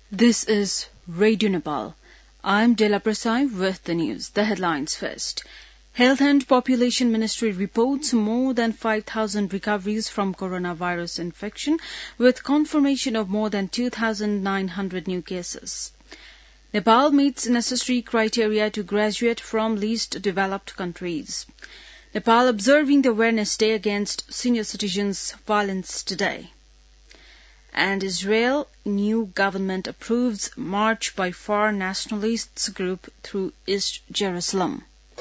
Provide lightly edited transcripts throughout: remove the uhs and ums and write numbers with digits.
This is Radio Nepal. I'm Dela Prasai with the news. The headlines first. Health and Population Ministry reports more than 5,000 recoveries from coronavirus infection, with confirmation of more than 2,900 new cases. Nepal meets necessary criteria to graduate from least developed countries. Nepal observing the Awareness Day against senior citizens' violence today. And Israel new government approves march by far nationalists group through East Jerusalem.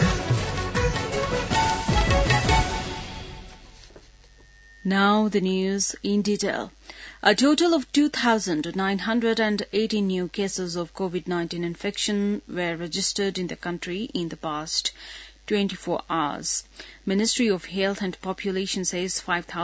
Now the news in detail. A total of 2,980 new cases of COVID-19 infection were registered in the country in the past 24 hours. Ministry of Health and Population says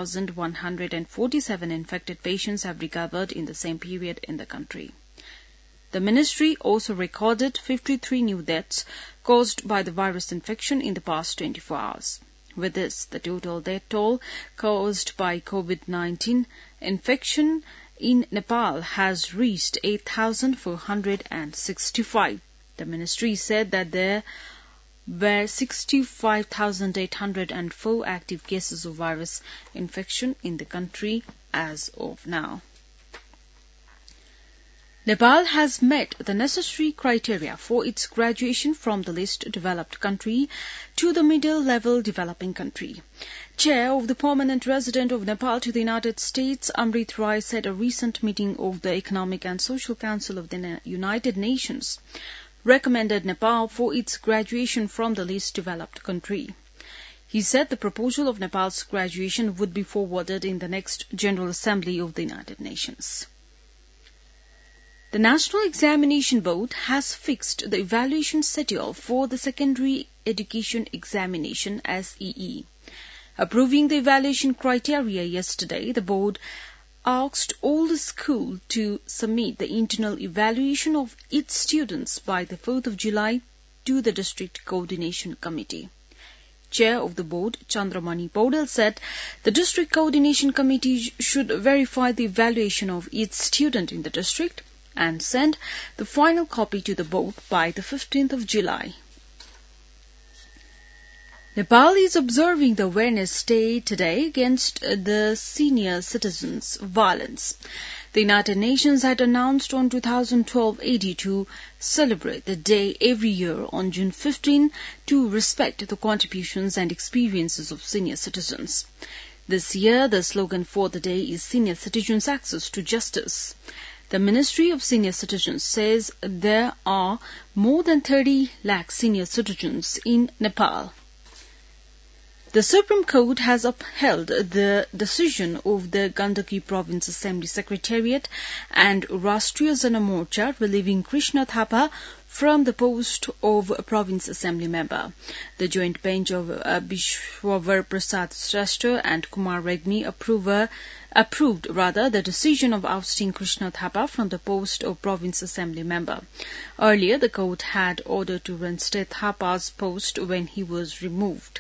5,147 infected patients have recovered in the same period in the country. The ministry also recorded 53 new deaths caused by the virus infection in the past 24 hours. With this, the total death toll caused by COVID-19 infection in Nepal has reached 8,465. The ministry said that there were 65,804 active cases of virus infection in the country as of now. Nepal has met the necessary criteria for its graduation from the least developed country to the middle-level developing country. Chair of the Permanent Resident of Nepal to the United States, Amrit Rai, said a recent meeting of the Economic and Social Council of the United Nations recommended Nepal for its graduation from the least developed country. He said the proposal of Nepal's graduation would be forwarded in the next General Assembly of the United Nations. The National Examination Board has fixed the evaluation schedule for the Secondary Education Examination SEE. Approving the evaluation criteria yesterday, the board asked all the schools to submit the internal evaluation of its students by the 4th of July to the District Coordination Committee. Chair of the board, Chandramani Paudel, said the District Coordination Committee should verify the evaluation of each student in the district and send the final copy to the board by the 15th of July. Nepal is observing the Awareness Day today against the senior citizens' violence. The United Nations had announced on 2012 AD to celebrate the day every year on June 15 to respect the contributions and experiences of senior citizens. This year, the slogan for the day is Senior Citizens' Access to Justice. The Ministry of Senior Citizens says there are more than 30 lakh senior citizens in Nepal. The Supreme Court has upheld the decision of the Gandaki Province Assembly Secretariat and Rashtriya Jana Morcha relieving Krishna Thapa from the post of Province Assembly member. The joint bench of Vishwavar Prasad Shrestha and Kumar Regni approved the decision of ousting Krishna Thapa from the post of Province Assembly member. Earlier, the court had ordered to reinstate Thapa's post when he was removed.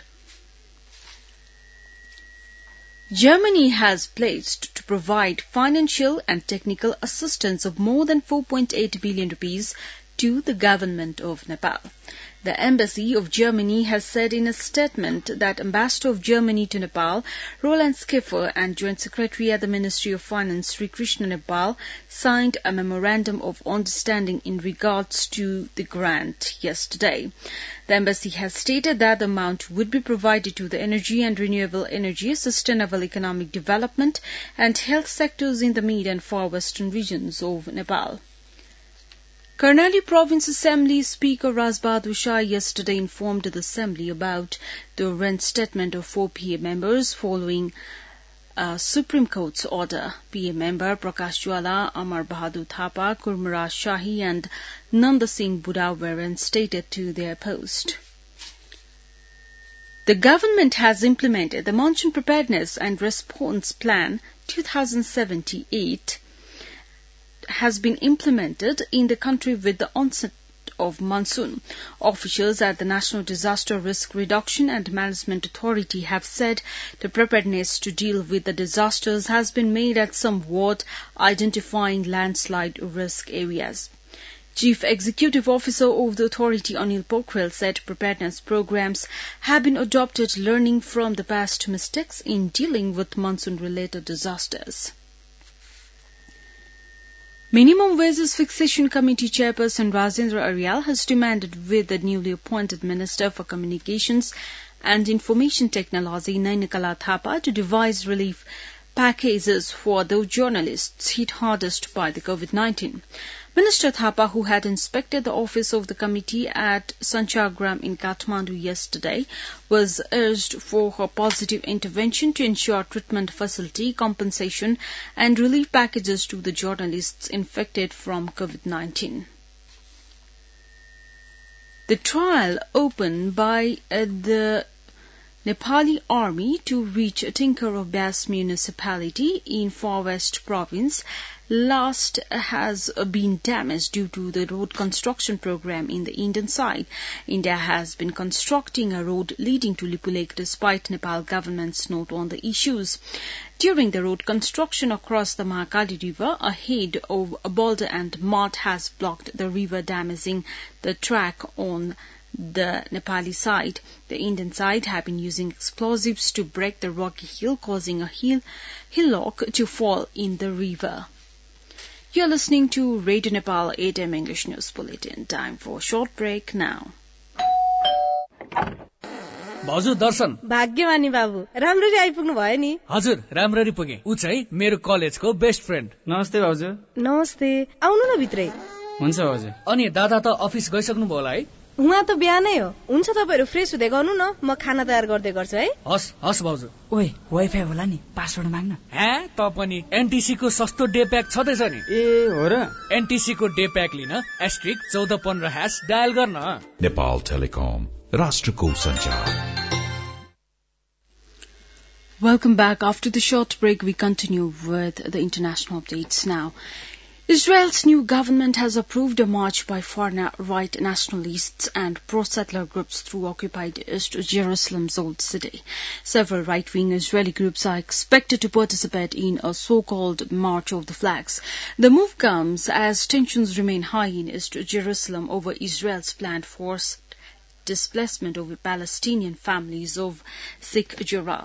Germany has pledged to provide financial and technical assistance of more than 4.8 billion rupees to the government of Nepal. The Embassy of Germany has said in a statement that Ambassador of Germany to Nepal, Roland Schiffer, and Joint Secretary at the Ministry of Finance, Sri Krishna Nepal, signed a memorandum of understanding in regards to the grant yesterday. The embassy has stated that the amount would be provided to the energy and renewable energy, sustainable economic development, and health sectors in the mid and far western regions of Nepal. Karnali Province Assembly Speaker Rajbahadur Shah yesterday informed the Assembly about the reinstatement of 4 PA members following a Supreme Court's order. PA member Prakash Jwala, Amar Bahadur Thapa, Kurmraj Shahi and Nanda Singh Buddha were reinstated to their post. The government has implemented the Monsoon Preparedness and Response Plan 2078 has been implemented in the country with the onset of monsoon. Officials at the National Disaster Risk Reduction and Management Authority have said the preparedness to deal with the disasters has been made at some ward, identifying landslide risk areas. Chief Executive Officer of the authority, Anil Pokhrel, said preparedness programs have been adopted, learning from the past mistakes in dealing with monsoon-related disasters. Minimum Wages Fixation Committee Chairperson Rajendra Aryal has demanded with the newly appointed Minister for Communications and Information Technology, Nainakala Thapa, to devise relief packages for those journalists hit hardest by the COVID-19. Minister Thapa, who had inspected the office of the committee at Sanchagram in Kathmandu yesterday, was urged for her positive intervention to ensure treatment facility, compensation and relief packages to the journalists infected from COVID-19. The trial opened by the Nepali army to reach Tinker of Bas municipality in Far West province last has been damaged due to the road construction program in the Indian side. India has been constructing a road leading to Lipu Lake despite Nepal government's note on the issues. During the road construction across the Mahakali River, a head of a boulder and mud has blocked the river, damaging the track on the Nepali side. The Indian side have been using explosives to break the rocky hill, causing a hillock to fall in the river. You're listening to Radio Nepal 8 AM English News Bulletin. Time for a short break now. भाउजू दर्शन भाग्यमानी बाबु राम्ररी आइपुग्नु भयो नि हजुर राम्ररी पुगे उ चाहिँ मेरो कलेजको बेस्ट फ्रेन्ड नमस्ते भाउजू नमस्ते आउनु न भित्रै हुन्छ भाउजू अनि दादा त अफिस गइसक्नु भयो होला है उहाँ त बिहानै हो हुन्छ तपाईहरु फ्रेश हुँदै गर्नु न म खाना तयार गर्दै गर्छु है हस् हस् भाउजू ओए वाइफाई होला नि पासवर्ड माग्न हे त पनि एनटीसी को सस्तो डे प्याक छदैछ नि ए हो र एनटीसी को डे प्याक लिन *1415# डायल गर्न नेपाल टेलिकम राष्ट्रको सञ्चार. Welcome back. After the short break, we continue with the international updates now. Israel's new government has approved a march by far-right nationalists and pro-settler groups through occupied East Jerusalem's Old City. Several right-wing Israeli groups are expected to participate in a so-called March of the Flags. The move comes as tensions remain high in East Jerusalem over Israel's planned forced displacement of Palestinian families of Sheikh Jarrah.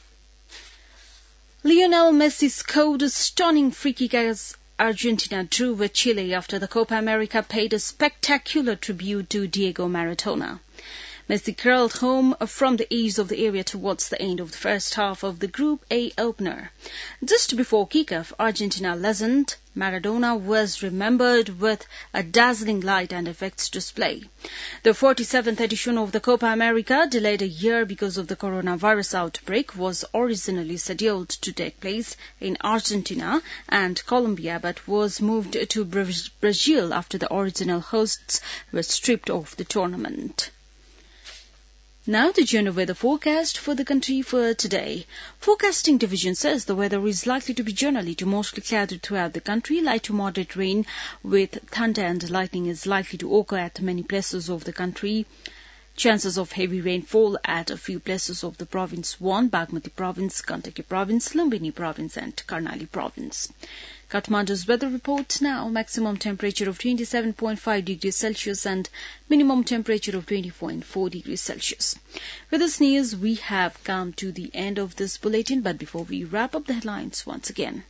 Lionel Messi scored a stunning free kick as Argentina drew with Chile after the Copa America paid a spectacular tribute to Diego Maradona. Messi curled home from the edge of the area towards the end of the first half of the Group A opener. Just before kickoff, Argentina legend Maradona was remembered with a dazzling light and effects display. The 47th edition of the Copa America, delayed a year because of the coronavirus outbreak, was originally scheduled to take place in Argentina and Colombia, but was moved to Brazil after the original hosts were stripped of the tournament. Now the general weather forecast for the country for today. Forecasting division says the weather is likely to be generally to mostly cloudy throughout the country. Light to moderate rain with thunder and lightning is likely to occur at many places of the country. Chances of heavy rainfall at a few places of the province 1, Bagmati province, Gandaki province, Lumbini province and Karnali province. Kathmandu's weather report now. Maximum temperature of 27.5 degrees Celsius and minimum temperature of 20.4 degrees Celsius. With this news, we have come to the end of this bulletin, but before we wrap up the headlines once again.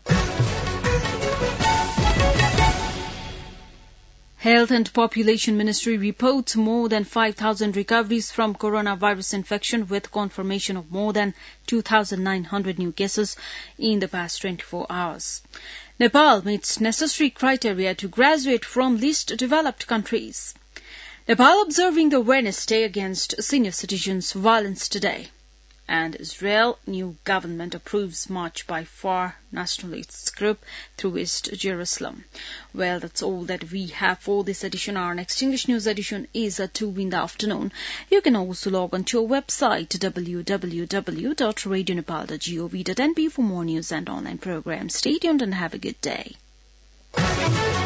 Health and Population Ministry reports more than 5,000 recoveries from coronavirus infection with confirmation of more than 2,900 new cases in the past 24 hours. Nepal meets necessary criteria to graduate from least developed countries. Nepal observing the Awareness Day against senior citizens violence today. And Israel new government approves march by far nationalists group through East Jerusalem. Well, that's all that we have for this edition. Our next English news edition is at 2 in the afternoon. You can also log on to our website www.radionepal.gov.np for more news and online programs. Stay tuned and have a good day.